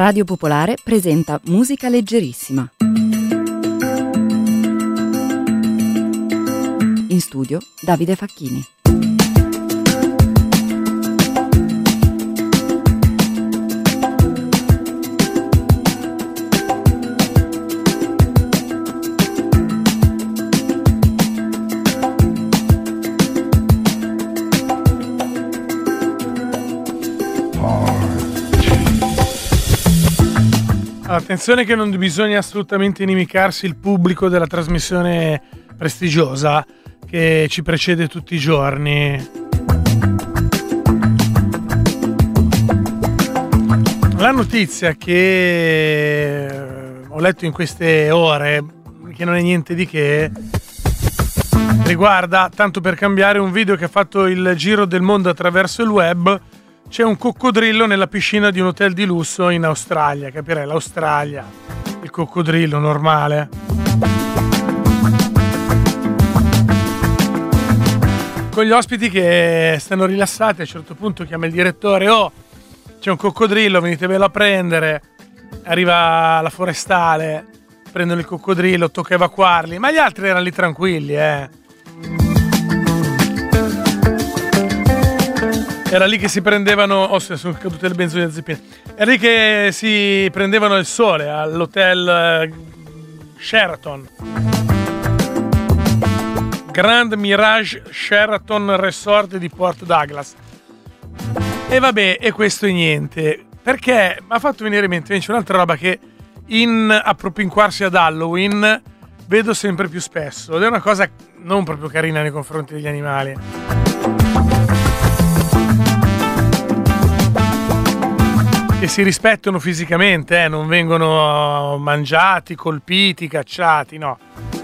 Radio Popolare presenta Musica Leggerissima. In studio Davide Facchini. Attenzione che non bisogna assolutamente inimicarsi il pubblico della trasmissione prestigiosa che ci precede tutti i giorni. La notizia che ho letto in queste ore, che non è niente di che, riguarda, tanto per cambiare, un video che ha fatto il giro del mondo attraverso il web. C'è un coccodrillo nella piscina di un hotel di lusso in Australia, capirei, l'Australia, il coccodrillo normale. Con gli ospiti che stanno rilassati, a un certo punto chiama il direttore: oh, c'è un coccodrillo, venitevelo a prendere. Arriva la forestale, prendono il coccodrillo, tocca evacuarli, ma gli altri erano lì tranquilli, Era lì che si prendevano, sono cadute le benzodiazepine. Era lì che si prendevano il sole all'hotel Sheraton. Grand Mirage Sheraton Resort di Port Douglas. E vabbè, e questo è niente. Perché mi ha fatto venire in mente invece un'altra roba che a propinquarsi ad Halloween vedo sempre più spesso. Ed è una cosa non proprio carina nei confronti degli animali. Che si rispettano fisicamente, non vengono mangiati, colpiti, cacciati, no.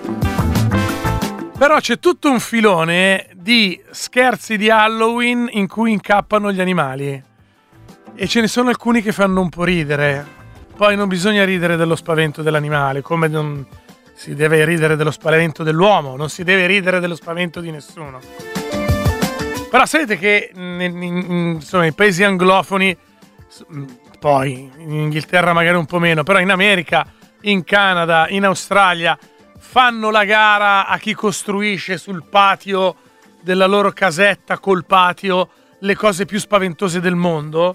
Però c'è tutto un filone di scherzi di Halloween in cui incappano gli animali. E ce ne sono alcuni che fanno un po' ridere. Poi non bisogna ridere dello spavento dell'animale, come non si deve ridere dello spavento dell'uomo, non si deve ridere dello spavento di nessuno. Però sapete che insomma, i paesi anglofoni, poi in Inghilterra magari un po' meno, però in America, in Canada, in Australia fanno la gara a chi costruisce sul patio della loro casetta col patio le cose più spaventose del mondo,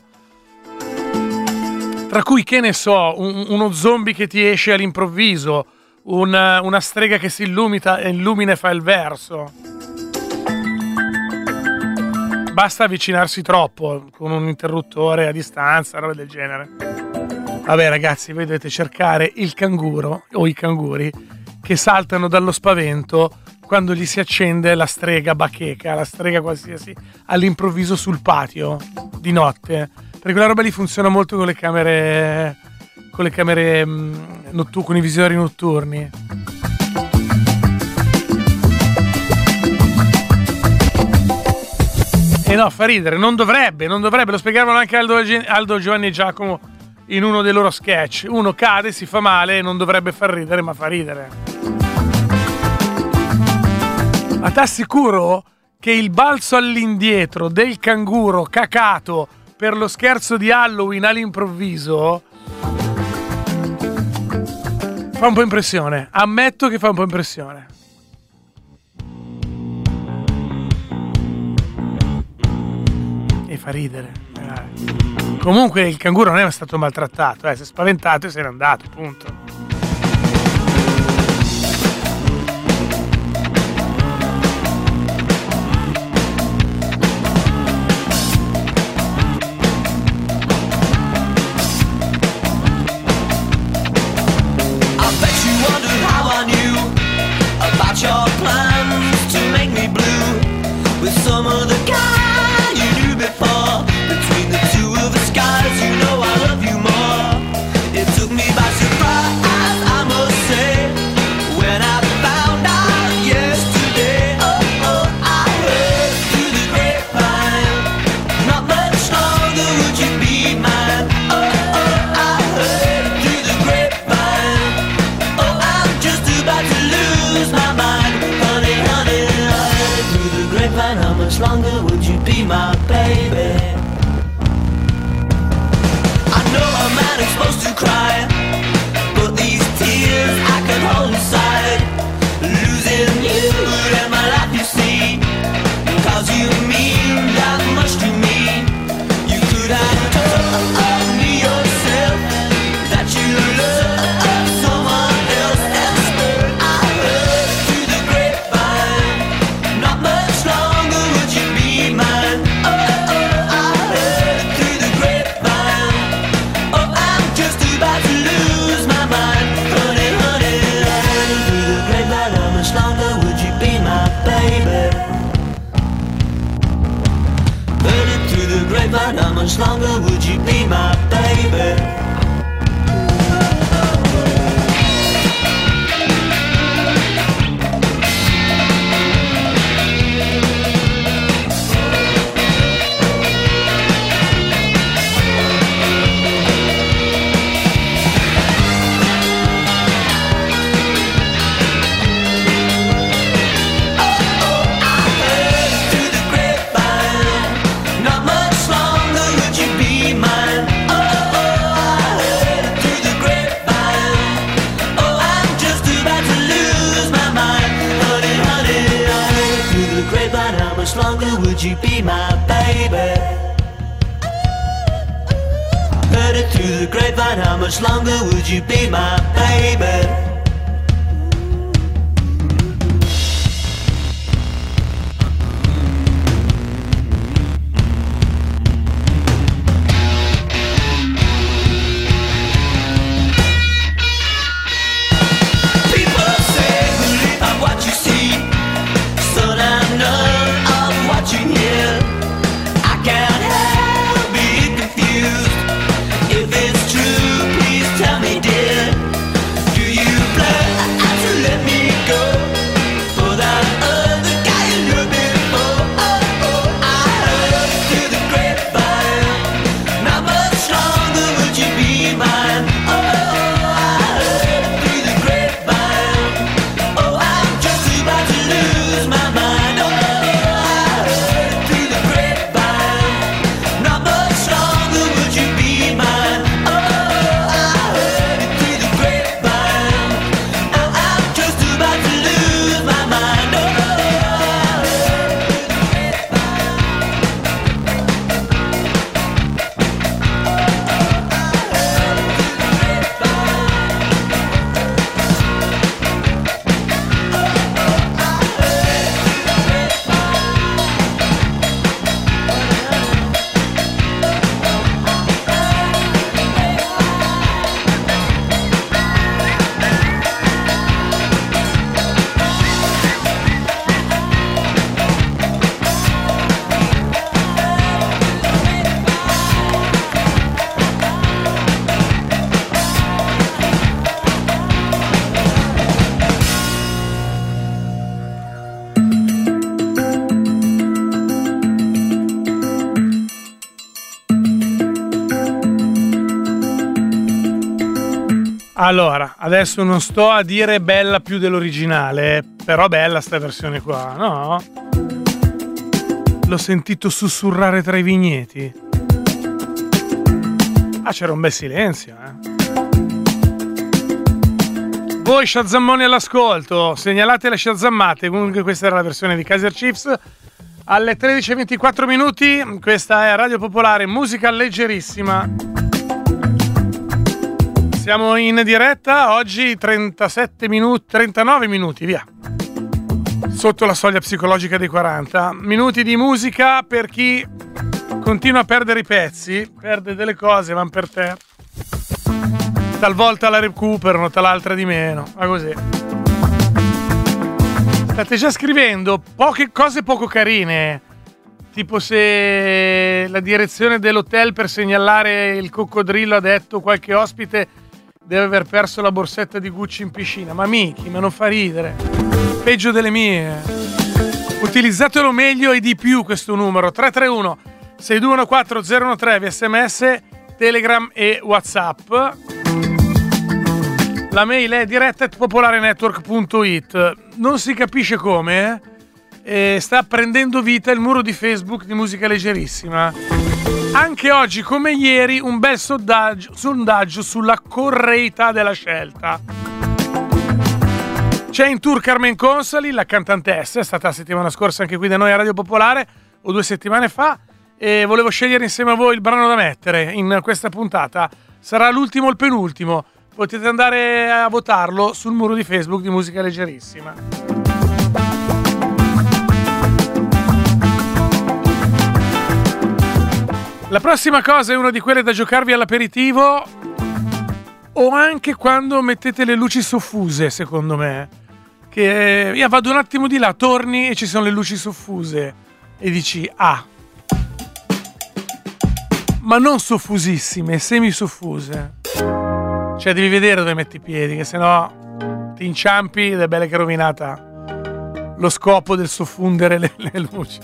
tra cui, che ne so, uno zombie che ti esce all'improvviso, una strega che si illumina e fa il verso. Basta avvicinarsi troppo con un interruttore a distanza, roba del genere. Vabbè ragazzi, voi dovete cercare il canguro o i canguri che saltano dallo spavento quando gli si accende la strega bacheca, la strega qualsiasi, all'improvviso sul patio di notte. Perché quella roba lì funziona molto con le camere con i visori notturni. E no, fa ridere, non dovrebbe, lo spiegavano anche Aldo, Giovanni e Giacomo in uno dei loro sketch. Uno cade, si fa male, non dovrebbe far ridere, ma fa ridere. Ma t'assicuro che il balzo all'indietro del canguro cacato per lo scherzo di Halloween all'improvviso fa un po' impressione, ammetto che fa un po' impressione. E fa ridere. Comunque il canguro non è stato maltrattato, si è spaventato e se n'è andato, punto. Your plans to make me blue with some of the guy you knew before. Between the two of us guys, you know I love you more. It took me by surprise, I must say, when I found out yesterday. Oh, I heard through the grapevine, not much longer would you be mine. Oh, I heard through the grapevine. Oh, I'm just about to lose my mind. How much longer would you be my baby? I know a man is supposed to grapevine, how much longer would you be my baby? You be my baby. Heard it through the grapevine, how much longer would you be my baby? Allora, adesso non sto a dire bella più dell'originale, però bella sta versione qua, no? L'ho sentito sussurrare tra i vigneti. Ah, c'era un bel silenzio, Voi shazammoni all'ascolto, segnalate le shazammate. Comunque questa era la versione di Kaiser Chiefs. Alle 13:24 minuti, questa è Radio Popolare, musica leggerissima. Siamo in diretta oggi 39 minuti, via. Sotto la soglia psicologica dei 40. Minuti di musica per chi continua a perdere i pezzi, perde delle cose, vanno per terra. Talvolta la recuperano, tal'altra di meno, ma così. State già scrivendo poche cose poco carine, tipo se la direzione dell'hotel per segnalare il coccodrillo ha detto qualche ospite deve aver perso la borsetta di Gucci in piscina. Ma Miki, ma non fa ridere. Peggio delle mie. Utilizzatelo meglio e di più questo numero. 331 6214 013 via SMS, Telegram e WhatsApp. La mail è diretta@popolarenetwork.it. Non si capisce come, sta prendendo vita il muro di Facebook di Musica Leggerissima. Anche oggi, come ieri, un bel sondaggio sulla correità della scelta. C'è in tour Carmen Consoli, la cantantessa, è stata la settimana scorsa anche qui da noi a Radio Popolare, o 2 settimane fa, e volevo scegliere insieme a voi il brano da mettere in questa puntata. Sarà l'ultimo o il penultimo. Potete andare a votarlo sul muro di Facebook di Musica Leggerissima. La prossima cosa è una di quelle da giocarvi all'aperitivo o anche quando mettete le luci soffuse, secondo me. Che io vado un attimo di là, torni e ci sono le luci soffuse e dici ma non soffusissime, semi-soffuse. Cioè devi vedere dove metti i piedi, che sennò ti inciampi ed è bella che è rovinata lo scopo del soffundere le luci.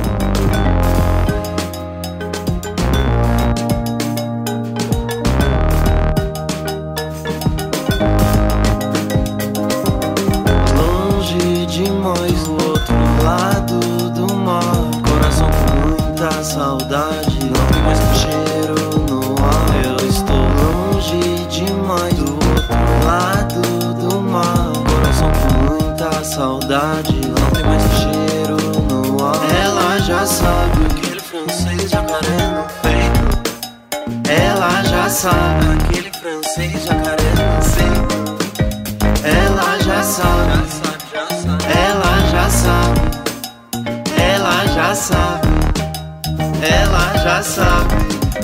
Longe demais do outro lado do mar, coração com muita saudade, não tem mais um cheiro no ar. Eu estou longe demais do outro lado do mar, coração com muita saudade, não tem mais um cheiro no ar. Ela já sabe aquele francês jacaré no peito, ela já sabe aquele francês jacaré no peito, ela já sabe, ela já sabe, ela já sabe, ela já sabe.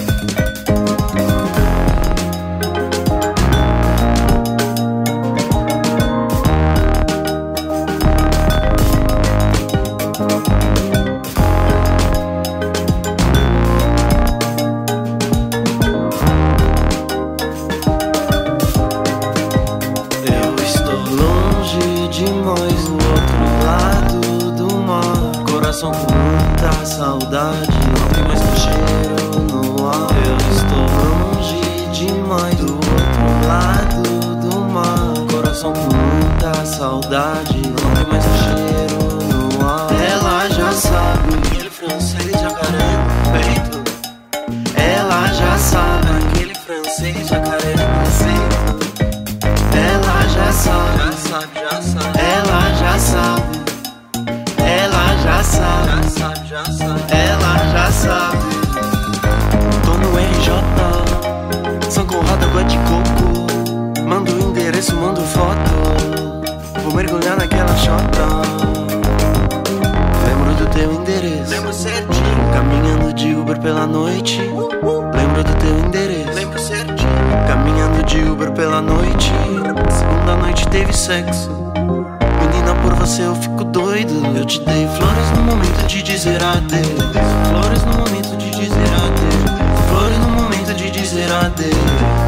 Coração com muita saudade, não tem mais um cheiro no ar. Eu estou longe demais do outro lado do mar. Coração com muita saudade, não tem mais um cheiro no ar. Ela já sabe aquele francês jacaré no peito, ela já sabe aquele francês jacaré no peito, ela já sabe, ela já sabe, ela já sabe, ela já sabe. Tô no RJ, São Conrado, água de coco. Mando o endereço, mando foto. Vou mergulhar naquela chota. Lembro do teu endereço, lembro certinho. Caminhando de Uber pela noite. Lembro do teu endereço, lembro certinho. Caminhando de Uber pela noite. Segunda noite teve sexo. Menina, por você eu fico doido. Eu te dei flores no momento de dizer adeus. Flores no momento de dizer adeus. Flores no momento de dizer adeus.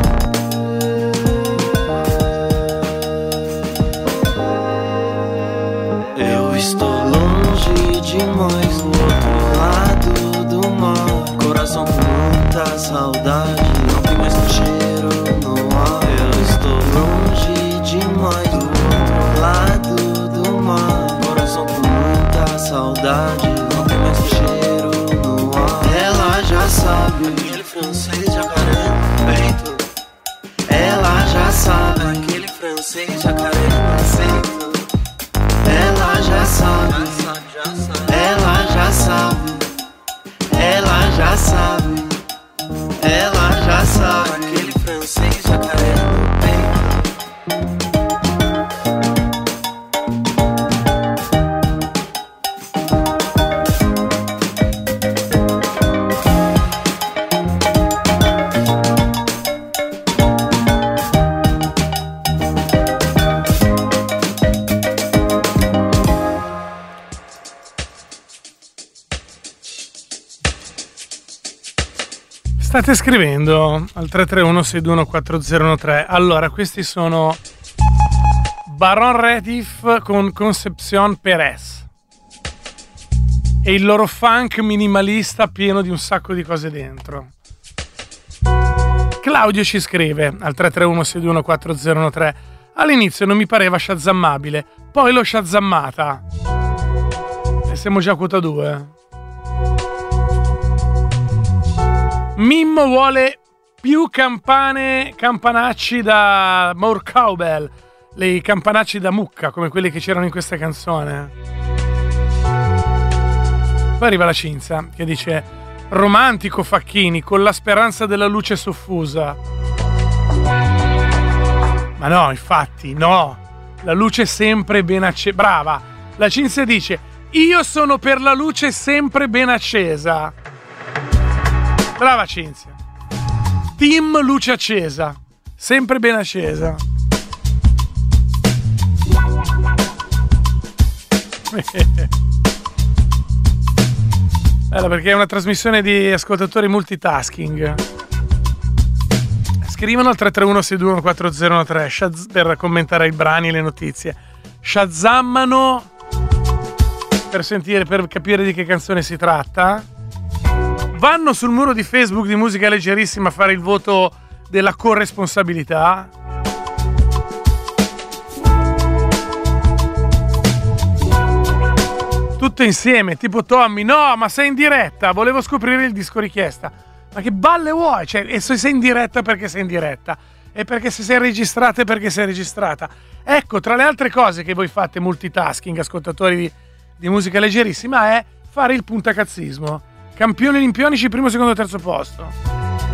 Eu estou longe demais do outro lado do mar. Coração com muita saudade, não tem mais um cheiro no ar. Eu estou longe demais do outro lado do mar. Coração com muita saudade, não tem mais um cheiro no ar. Ela já sabe aquele francês jacaré no peito, ela já sabe aquele francês jacaré no peito. Ela já sabe, ela já sabe, ela já sabe, ela já sabe aquele francês jacaré no peito. State scrivendo al 331-621-4013. Allora, questi sono Baron Retif con Concepción Pérez e il loro funk minimalista pieno di un sacco di cose dentro. Claudio ci scrive al 331-621-4013. All'inizio non mi pareva shazammabile, poi l'ho shazammata e siamo già a quota 2. Mimmo vuole più campanacci da more cowbell, i campanacci da mucca come quelli che c'erano in questa canzone. Poi arriva la Cinzia che dice: romantico Facchini con la speranza della luce soffusa. Ma no, infatti no, la luce è sempre ben accesa. Brava, la Cinzia dice: io sono per la luce sempre ben accesa. Brava Cinzia. Team luce accesa, sempre ben accesa. Bella, perché è una trasmissione di ascoltatori multitasking. Scrivono al 331-621-4013 per commentare i brani e le notizie. Shazammano per capire di che canzone si tratta. Vanno sul muro di Facebook di Musica Leggerissima a fare il voto della corresponsabilità. Tutto insieme, tipo Tommy, no, ma sei in diretta, volevo scoprire il disco richiesta. Ma che balle vuoi? Cioè, e se sei in diretta perché sei in diretta? E perché se sei registrata è perché sei registrata. Ecco, tra le altre cose che voi fate multitasking, ascoltatori di Musica Leggerissima, è fare il puntacazzismo. Campioni olimpionici, primo, secondo, terzo posto.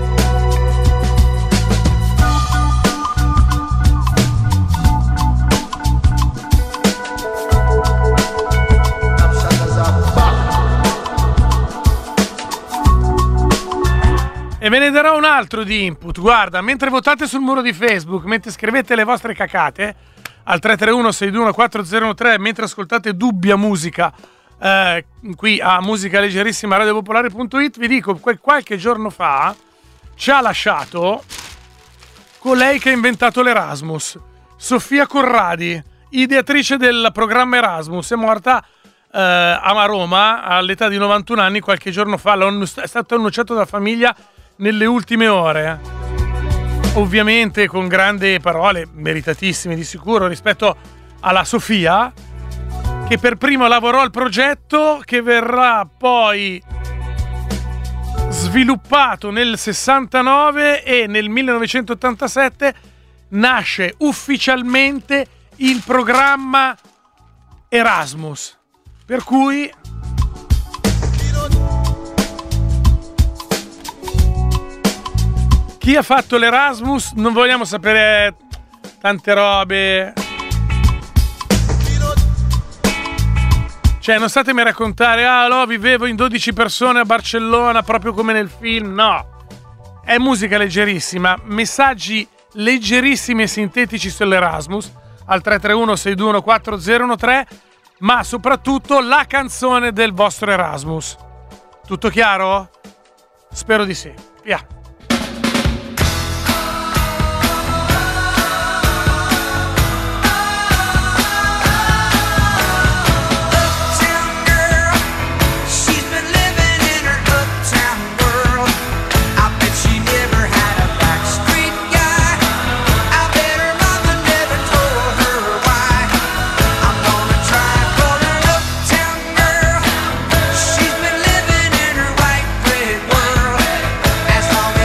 E ve ne darò un altro di input. Guarda, mentre votate sul muro di Facebook, mentre scrivete le vostre cacate al 331-621-4013, mentre ascoltate Dubbia Musica qui a Musica Leggerissima radiopopolare.it, vi dico che qualche giorno fa ci ha lasciato colei che ha inventato l'Erasmus, Sofia Corradi, ideatrice del programma Erasmus. È morta a Roma all'età di 91 anni qualche giorno fa. È stato annunciato dalla famiglia nelle ultime ore, ovviamente con grandi parole, meritatissime di sicuro, rispetto alla Sofia, che per primo lavorò al progetto che verrà poi sviluppato nel 69 e nel 1987 nasce ufficialmente il programma Erasmus, per cui chi ha fatto l'Erasmus non vogliamo sapere tante robe. Cioè, non statemi a raccontare, no, vivevo in 12 persone a Barcellona, proprio come nel film. No, è Musica Leggerissima, messaggi leggerissimi e sintetici sull'Erasmus al 331-621-4013, ma soprattutto la canzone del vostro Erasmus. Tutto chiaro? Spero di sì. Via. As long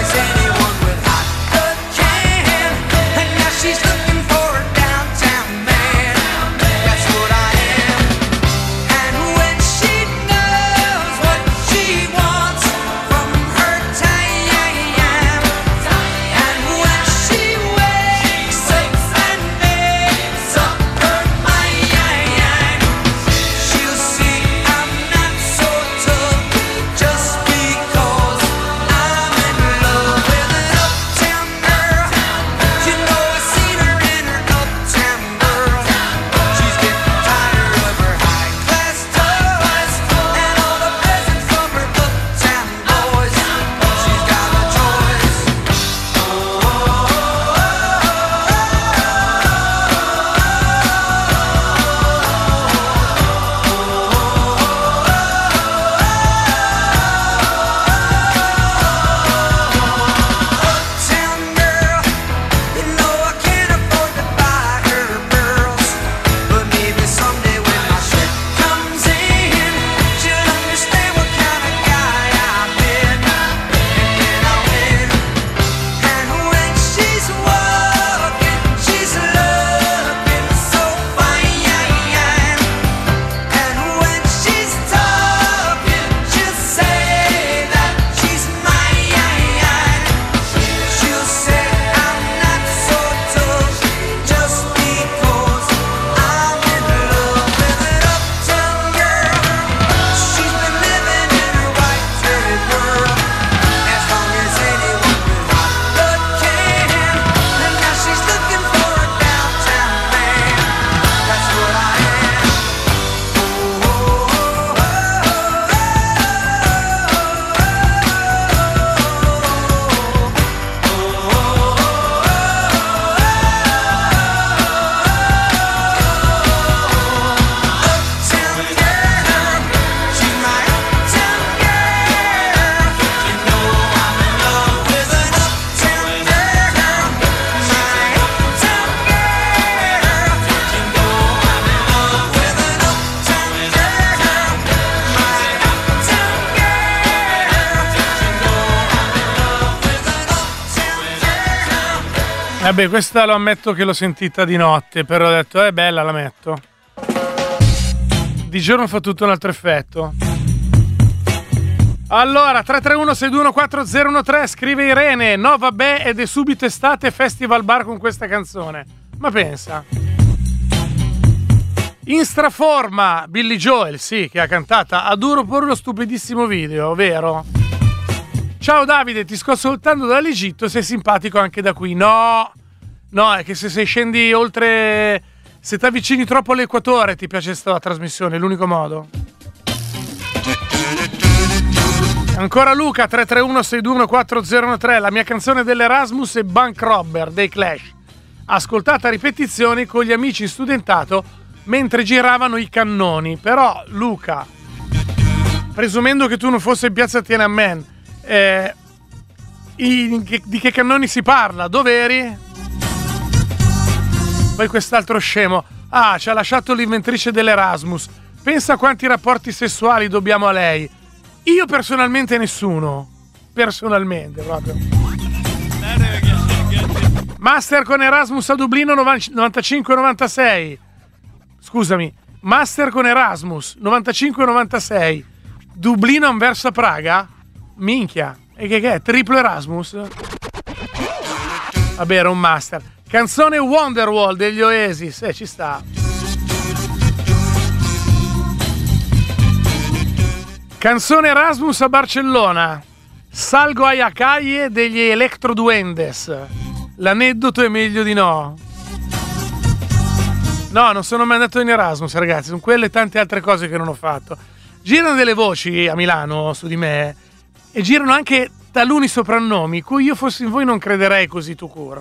Vabbè, questa lo ammetto che l'ho sentita di notte, però ho detto è bella, la metto. Di giorno fa tutto un altro effetto. Allora, 331-621-4013, scrive Irene, no vabbè ed è subito estate, festival bar con questa canzone. Ma pensa. In straforma, Billy Joel, sì, che ha cantata Adoro pure lo stupidissimo video, vero? Ciao Davide, ti sto ascoltando dall'Egitto, sei simpatico anche da qui. No, è che se scendi oltre, se ti avvicini troppo all'equatore ti piace questa trasmissione, è l'unico modo. Ancora Luca, 331-621-4013, la mia canzone dell'Erasmus è Bank Robber dei Clash, ascoltata a ripetizioni con gli amici in studentato mentre giravano i cannoni. Però Luca, presumendo che tu non fossi in piazza Tiananmen, di che cannoni si parla? Dove eri? Poi quest'altro scemo, ci ha lasciato l'inventrice dell'Erasmus, pensa a quanti rapporti sessuali dobbiamo a lei. Io personalmente nessuno. Personalmente proprio. Master con Erasmus a Dublino 95-96. Scusami, Master con Erasmus 95-96. Dublino Anversa Praga? Minchia. E che è? Triplo Erasmus? Vabbè, era un Master. Canzone Wonderwall degli Oasis. Ci sta. Canzone Erasmus a Barcellona. Salgo a Yacaie degli Electro Duendes. L'aneddoto è meglio di no. No, non sono mai andato in Erasmus, ragazzi. Sono quelle e tante altre cose che non ho fatto. Girano delle voci a Milano su di me e girano anche taluni soprannomi cui io fossi in voi non crederei così tu curo.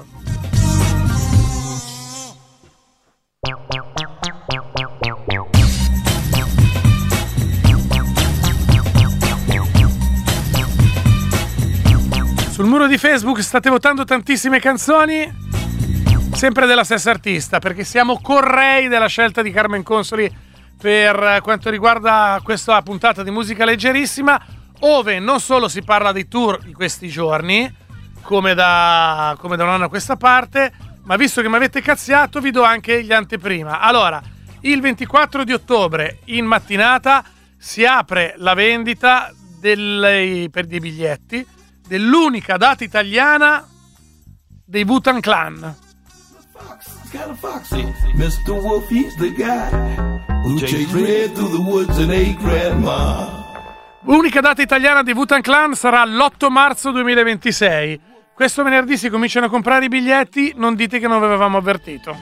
Sul muro di Facebook state votando tantissime canzoni, sempre della stessa artista, perché siamo correi della scelta di Carmen Consoli per quanto riguarda questa puntata di musica leggerissima, ove non solo si parla dei tour di questi giorni, come da un anno a questa parte, ma visto che mi avete cazziato vi do anche gli anteprima. Allora, il 24 di ottobre in mattinata si apre la vendita per dei biglietti dell'unica data italiana dei Wu-Tang Clan. Mr. Wolf, he's the guy who chased red through the woods and ate grandma. L'unica data italiana dei Wu-Tang Clan sarà l'8 marzo 2026. Questo venerdì si cominciano a comprare i biglietti, non dite che non vi avevamo avvertito.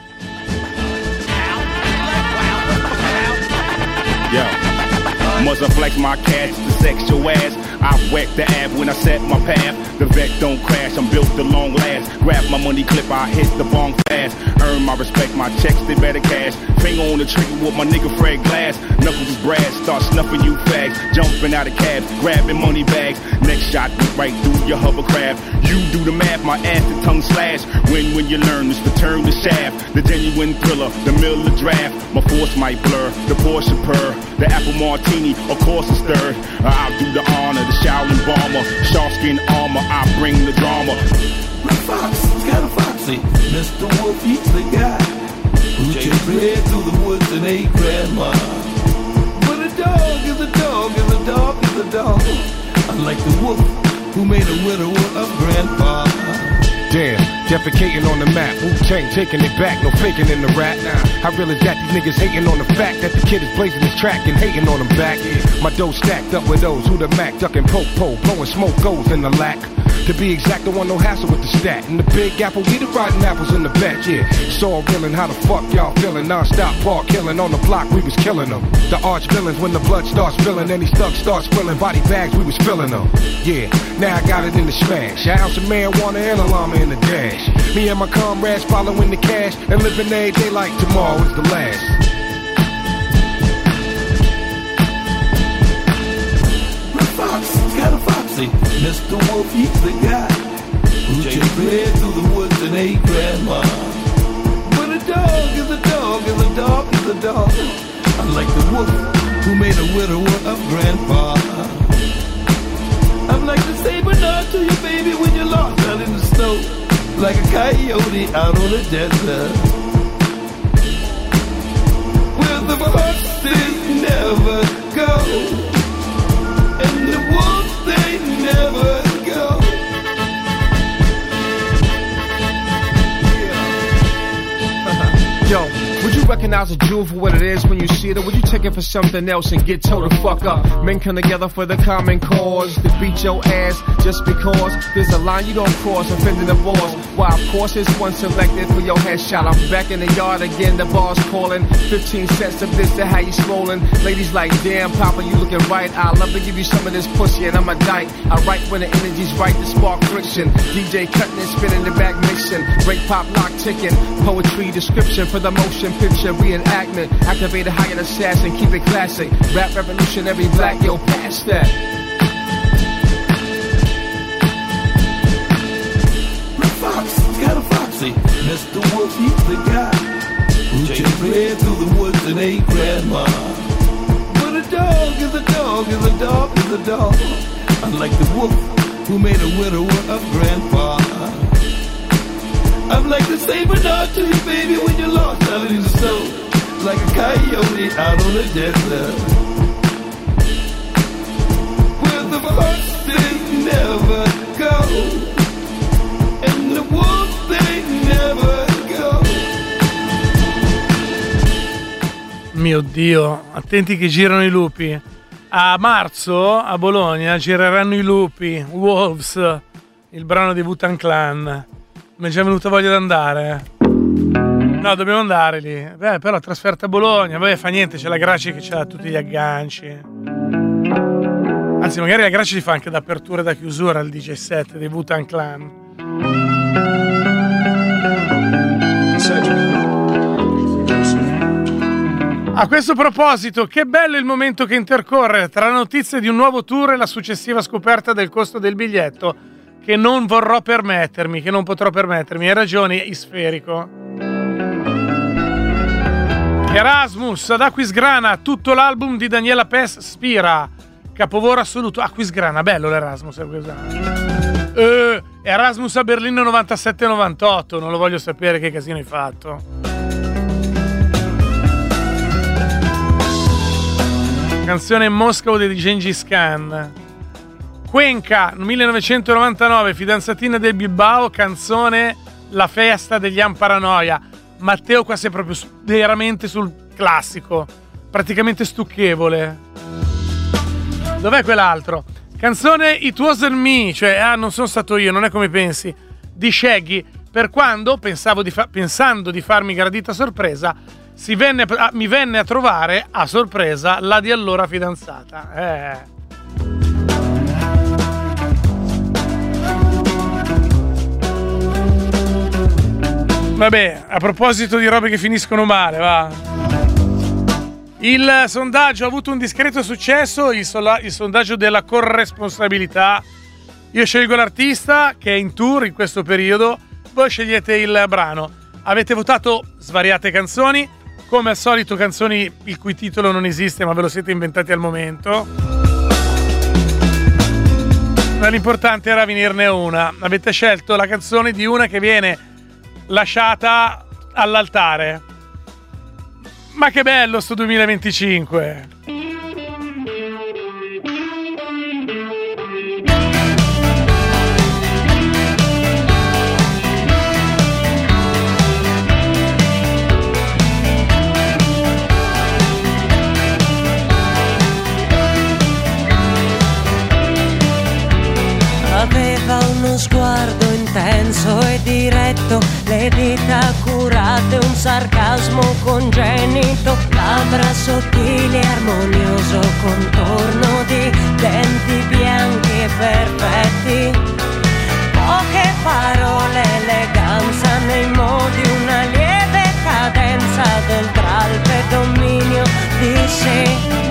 Must flex my cash to sex your ass. I wreck the ab when I set my path. The vet don't crash, I'm built to long last. Grab my money clip, I hit the bong fast. Earn my respect, my checks, they better cash. Finger on the trigger with my nigga Fred Glass. Knuckles is brass, start snuffing you fags. Jumping out of cabs, grabbing money bags. Next shot, right through your hovercraft. You do the math, my ass the tongue slash. When you learn this, return the shaft. The genuine thriller, the Miller draft. My force might blur, the Porsche purr. The apple martini, of course it's stirred. I'll do the honor, the Shaolin bomber. Sharkskin armor, I bring the drama. Red Fox, it's kinda foxy. Mr. Wolf, he's the guy who chased red through the woods and ate grandma. But a dog is a dog is a dog is a dog. Unlike the wolf who made a widower of grandpa. Damn, defecating on the map. Wu-Tang taking it back, no faking in the rap. How real is that? These niggas hating on the fact that the kid is blazing his track and hating on them back. My dough stacked up with those who the Mac ducking po-po, blowing smoke goes in the lack. To be exact, don't want no hassle with the stat. In the Big Apple, we the rotten apples in the back, yeah. It's all reeling, how the fuck y'all feeling? Non-stop park killing, on the block, we was killing them. The arch villains, when the blood starts spilling, any thugs start spilling, body bags, we was filling them. Yeah, now I got it in the smash. An ounce of marijuana and a llama in the dash. Me and my comrades following the cash, and living every day like tomorrow is the last. Red Fox, it's kinda foxy. Mr. Wolf, he's the guy who chased red through the woods and ate grandma. But a dog is a dog is a dog is a dog. Unlike the wolf who made a widower of grandpa. I'm like the Saint Bernard to your baby when you're lost out in the snow. like a coyote out on the desert. Where the horses never go, and the wolves they never go. Yo, would you recognize a jewel for what it is when you see it? Or would you take it for something else and get told to fuck up? Men come together for the common cause, to beat your ass just because there's a line you don't cross, offending the boss. Why, of course, it's one selected for your headshot. I'm back in the yard again, the bar's calling. 15 sets of this to how you swollen. Ladies like, damn, Papa, you looking right. I love to give you some of this pussy, and I'm a dyke. I write when the energy's right to spark friction. DJ cutting and spinning the back mixing. Break pop lock ticking. Poetry description for the motion picture reenactment. Activate a hired assassin, keep it classic. Rap revolutionary black, yo, pass that. Got a foxy, Mr. Wolf, he's the guy who just ran through the woods and ate grandma. But a dog is a dog is a dog is a dog, unlike the wolf who made a widower of grandpa. I'm like the Saint Bernard to you, baby, when you're lost out in the snow, like a coyote out on the desert. Where the horses never go, and the wolves they never go. Mio Dio, attenti che girano i lupi. A marzo a Bologna gireranno i lupi, Wolves, il brano di Wu-Tang Clan. Mi è già venuta voglia di andare. No, dobbiamo andare lì. Beh, però trasferta a Bologna, vabbè, fa niente, c'è la Graci che c'ha tutti gli agganci. Anzi, magari la Graci li fa anche d'apertura e da chiusura al DJ set dei Wu-Tang Clan. A questo proposito, che bello il momento che intercorre tra la notizia di un nuovo tour e la successiva scoperta del costo del biglietto, che non vorrò permettermi, che non potrò permettermi. Hai ragione, Isferico. Erasmus ad Aquisgrana, tutto l'album di Daniela Pes Spira, capolavoro assoluto. Aquisgrana, bello l'Erasmus. Erasmus a Berlino 97-98, non lo voglio sapere che casino hai fatto. Canzone Moscow di Gengis Khan. Cuenca 1999, fidanzatina del Bilbao, canzone La festa degli Amparanoia. Matteo qua sei proprio veramente sul classico, praticamente stucchevole. Dov'è quell'altro? Canzone It Wasn't Me, cioè non sono stato io, non è come pensi, di Shaggy, per quando pensando di farmi gradita sorpresa mi venne a trovare a sorpresa la di allora fidanzata. Vabbè, a proposito di robe che finiscono male, va. Il sondaggio ha avuto un discreto successo, il sondaggio della corresponsabilità. Io scelgo l'artista che è in tour in questo periodo, voi scegliete il brano. Avete votato svariate canzoni, come al solito canzoni il cui titolo non esiste ma ve lo siete inventati al momento. Ma l'importante era venirne una. Avete scelto la canzone di una che viene lasciata all'altare. Ma che bello sto 2025. Aveva uno sguardo intenso e diretto, le dita curate, un sarcasmo congenito, labbra sottili e armonioso contorno di denti bianchi e perfetti, poche parole, eleganza nei modi, una lieve cadenza del tralpe dominio di sé.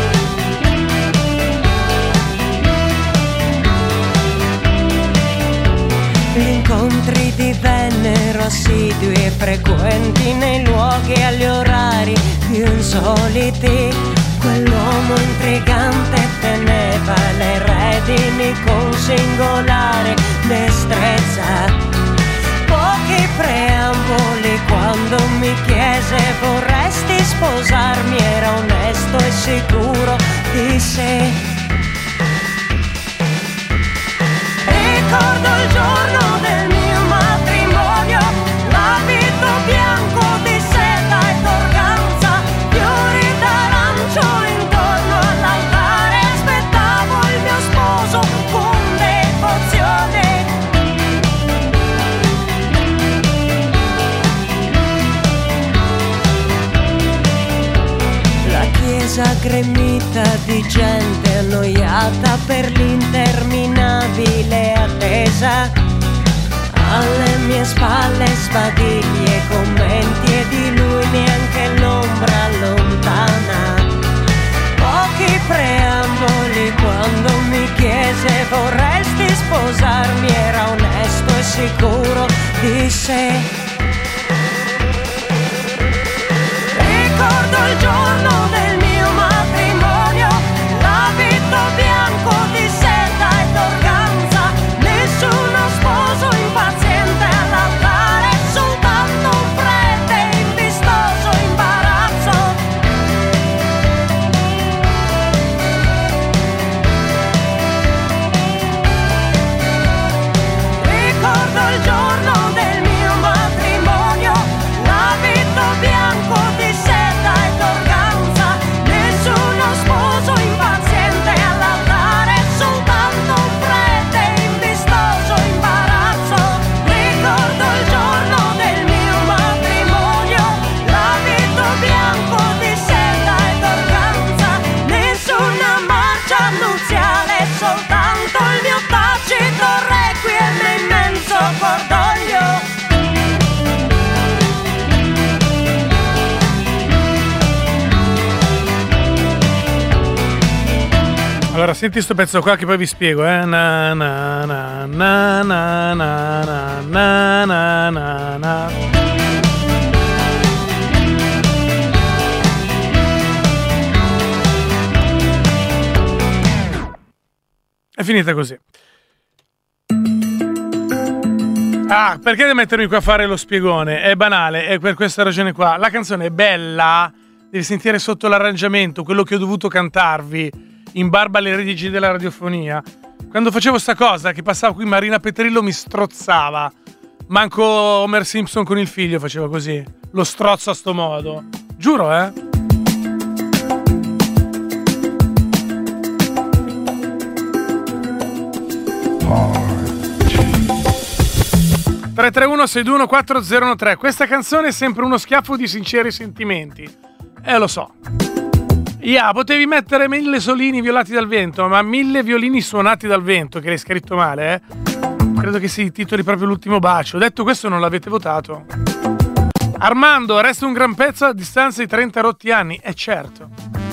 Gli incontri divennero assidui e frequenti nei luoghi e agli orari più insoliti. Quell'uomo intrigante teneva le redini con singolare destrezza. preamboli quando mi chiese vorresti sposarmi, era onesto e sicuro di sé. Ricordo il giorno del mio matrimonio, l'abito bianco di seta e d'organza, fiori d'arancio intorno all'altare, aspettavo il mio sposo con devozione. La chiesa gremita di gente annoiata per l'interminabile attesa, alle mie spalle sbadigli e commenti e di lui neanche l'ombra lontana. Pochi preamboli quando mi chiese vorresti sposarmi, era onesto e sicuro di sé. Ricordo il giorno del mio matrimonio, l'abito bianco di seta e d'organza, nessuno sposo impaziente all'altare, soltanto un prete in vistoso imbarazzo. Ricordo il giorno del mio matrimonio, l'abito bianco di seta e d'organza, nessuno sposo impaziente all'altare, soltanto un prete in vistoso imbarazzo. Ricordo il giorno del mio matrimonio, l'abito bianco di seta e d'organza, nessuna marcia nuziale, soltanto il mio tacito requiem e immenso cordoglio. Allora, senti sto pezzo qua che poi vi spiego, Na na na na na na na na na na. È finita così. Ah, perché devo mettermi qua a fare lo spiegone? È banale, è per questa ragione qua. La canzone è bella, devi sentire sotto l'arrangiamento, quello che ho dovuto cantarvi in barba alle redigi della radiofonia. Quando facevo sta cosa, che passava qui Marina Petrillo mi strozzava. Manco Homer Simpson con il figlio faceva così. Lo strozzo a sto modo. Giuro, 331-621-4013. Questa canzone è sempre uno schiaffo di sinceri sentimenti. Lo so. Potevi mettere 1000 solini violati dal vento, ma 1000 violini suonati dal vento, che l'hai scritto male, Credo che si titoli proprio L'ultimo bacio. Detto questo, non l'avete votato. Armando, resta un gran pezzo a distanza di 30 rotti anni. Certo.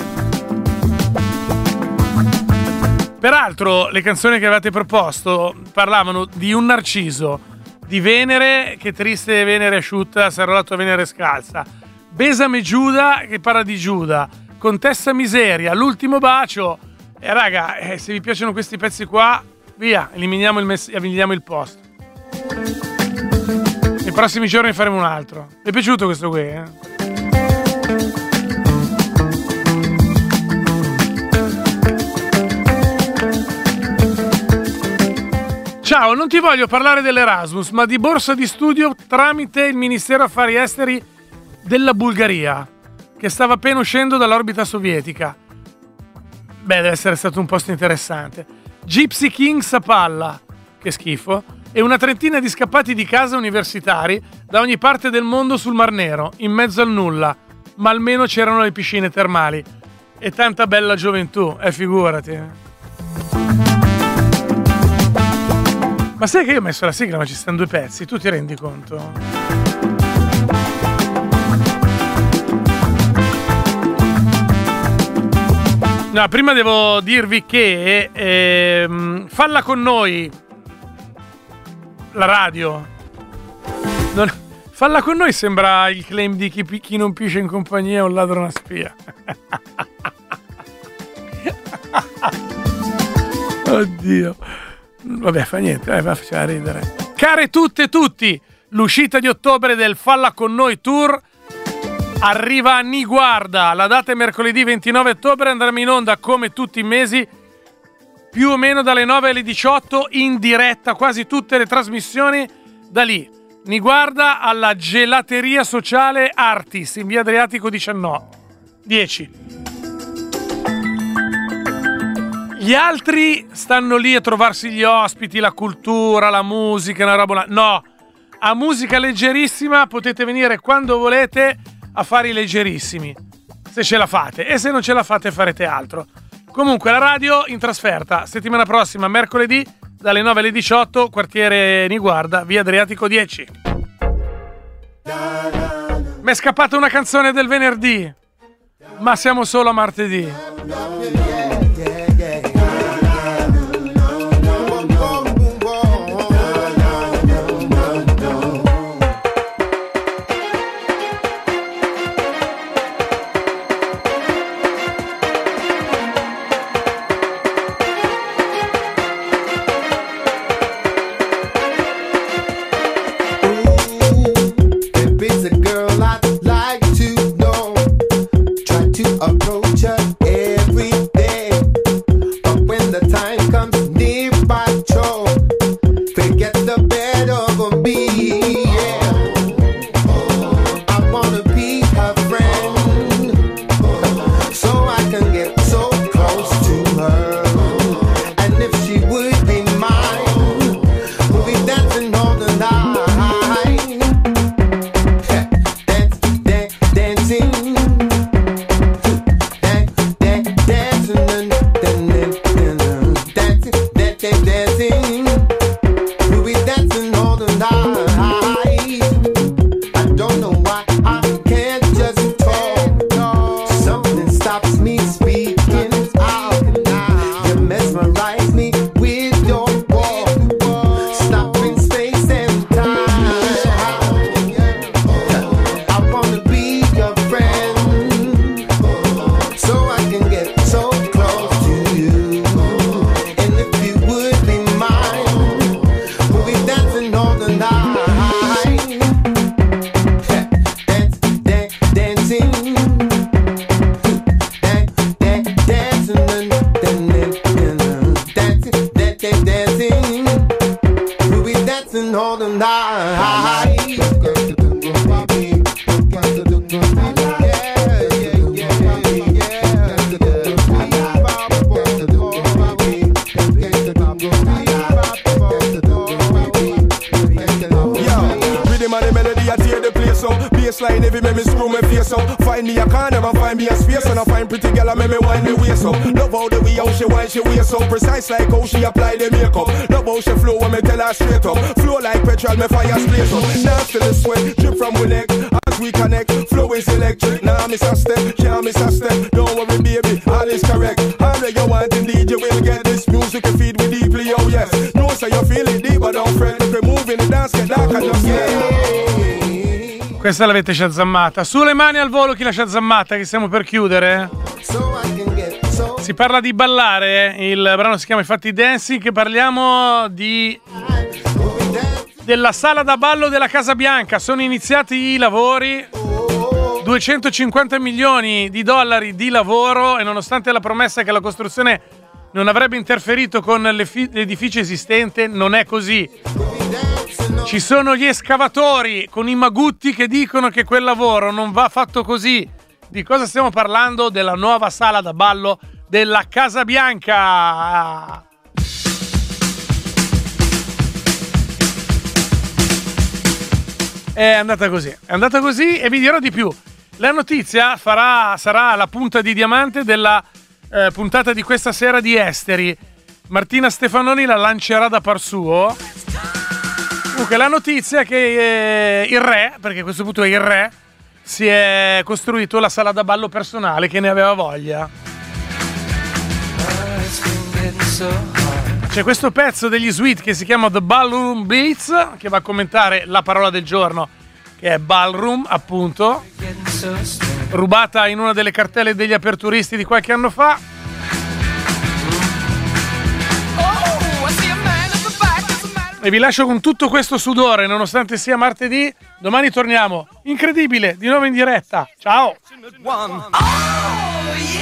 Peraltro, le canzoni che avevate proposto parlavano di un narciso, di Venere, che triste Venere asciutta, sarà la tua Venere scalza. Besame Giuda, che parla di Giuda. Contessa Miseria, L'ultimo bacio. Raga, se vi piacciono questi pezzi qua, via, eliminiamo il post. Nei prossimi giorni faremo un altro. Vi è piaciuto questo qui, Ciao, non ti voglio parlare dell'Erasmus, ma di borsa di studio tramite il Ministero Affari Esteri della Bulgaria, che stava appena uscendo dall'orbita sovietica. Deve essere stato un posto interessante. Gypsy Kings a palla, che schifo, e una trentina di scappati di casa universitari da ogni parte del mondo sul Mar Nero, in mezzo al nulla, ma almeno c'erano le piscine termali. E tanta bella gioventù, figurati. Ma sai che io ho messo la sigla, ma ci stanno 2 pezzi, tu ti rendi conto? No, prima devo dirvi che Falla con noi, la radio. Falla con noi sembra il claim di chi non pisce in compagnia è un ladro, una spia. Oddio. Vabbè, fa niente, faceva ridere. Care tutte e tutti, l'uscita di ottobre del Falla con noi tour arriva a Niguarda. La data è mercoledì 29 ottobre, andremo in onda come tutti i mesi più o meno dalle 9 alle 18 in diretta, quasi tutte le trasmissioni da lì. Niguarda alla Gelateria Sociale Artis in via Adriatico 10. Gli altri stanno lì a trovarsi gli ospiti, la cultura, la musica, una roba. No, a Musica Leggerissima potete venire quando volete a fare i leggerissimi, se ce la fate, e se non ce la fate farete altro. Comunque la radio in trasferta settimana prossima, mercoledì, dalle 9 alle 18, quartiere Niguarda, via Adriatico 10. Mi è scappata una canzone del venerdì, ma siamo solo a martedì. Approach her every day, but when the time comes near patrol, forget the better of me. Yeah, I wanna be her friend, so I can get so close to her. And if she would be mine, we'll be dancing all the night. Dancing. Baseline heavy, make me screw my face up. Find me a corner and find me a space, and I find pretty girl and make me wind me waist up. Love how the way how she wind she waist up, precise like how she apply the makeup. Love how she flow when me tell her straight up. Flow like petrol, me fire blaze up. Dance till the sweat drip from we neck as we connect. Flow is electric, now miss a step, can't miss a step. Don't worry baby, all is correct. All that you want in DJ will get this music and feed we deeply, oh yes. Know so you feel it deep, but don't fret. If we move in the dance, get dark and just Questa l'avete shazammata. Sulle mani al volo chi l'ha shazammata, che stiamo per chiudere. Si parla di ballare, il brano si chiama infatti Dancing, che parliamo della sala da ballo della Casa Bianca. Sono iniziati i lavori, 250 milioni di dollari di lavoro, e nonostante la promessa che la costruzione non avrebbe interferito con l'edificio esistente, non è così. Ci sono gli escavatori con i magutti che dicono che quel lavoro non va fatto così. Di cosa stiamo parlando? Della nuova sala da ballo della Casa Bianca. È andata così e vi dirò di più. La notizia sarà la punta di diamante della puntata di questa sera di Esteri. Martina Stefanoni la lancerà da par suo. Comunque la notizia è che il re, perché a questo punto è il re, si è costruito la sala da ballo personale, che ne aveva voglia. C'è questo pezzo degli Sweet che si chiama The Ballroom Beats, che va a commentare la parola del giorno, che è ballroom, appunto, rubata in una delle cartelle degli aperturisti di qualche anno fa. E vi lascio con tutto questo sudore, nonostante sia martedì. Domani torniamo. Incredibile, di nuovo in diretta. Ciao. Oh, yeah.